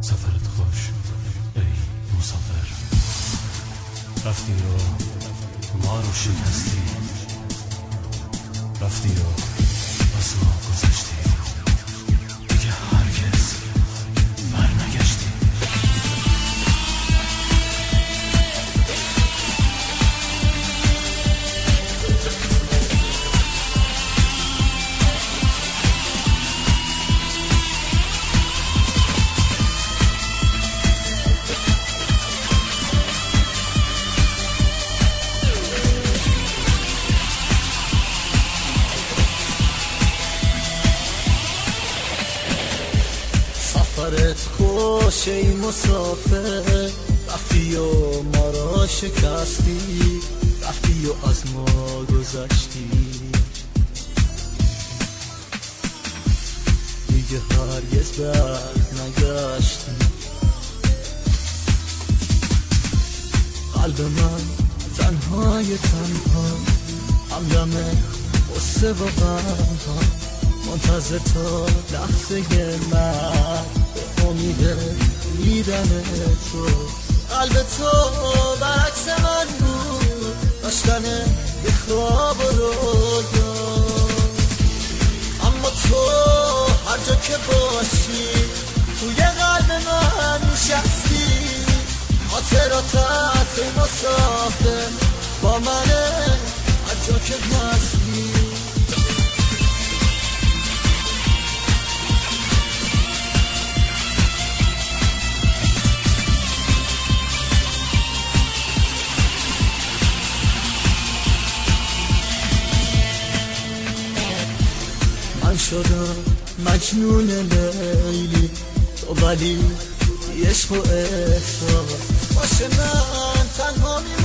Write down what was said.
سفرت خوش ای مسافر، رفتی و ما رو شکستی، رفتی و از ما گذشتی، دیگه هرگز برنگشتی. سفرت خوش ای مسافر، رفتی و ما را شکستی، رفتی و از ما گذشتی، دیگه هرگز برنگشتی. قلب من تنهای تنها، همدم غصه و غمها، منتظر تا لحظه مرگ، به امید دیدن تو. قلب تو برعکس من بود، داشتن یه خواب و رویا، اما تو هر جا که باشی توی قلب من نشستی. خاطراتت ای مسافر با منه هر جا که هستی. من شدم مجنون لیلی، تو ولی عشق و احساس باشه من تنها